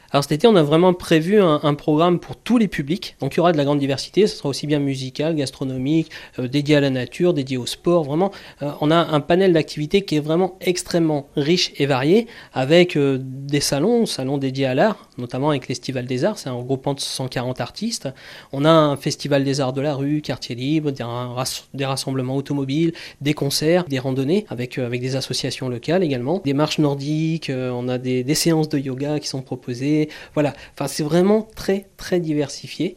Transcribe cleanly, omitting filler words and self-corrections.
Alors cet été, on a vraiment prévu un programme pour tous les publics. Donc il y aura de la grande diversité, ce sera aussi bien musical, gastronomique, dédié à la nature, dédié au sport. Vraiment, on a un panel d'activités qui est vraiment extrêmement riche et varié, avec des salons dédiés à l'art, notamment avec l'Estival des Arts, c'est un regroupement de 140 artistes. On a un festival des arts de la rue, quartier libre, des rassemblements automobiles, des concerts, des randonnées avec des associations locales également, des marches nordiques, on a des séances de yoga qui sont proposées. Voilà, enfin c'est vraiment très très diversifié.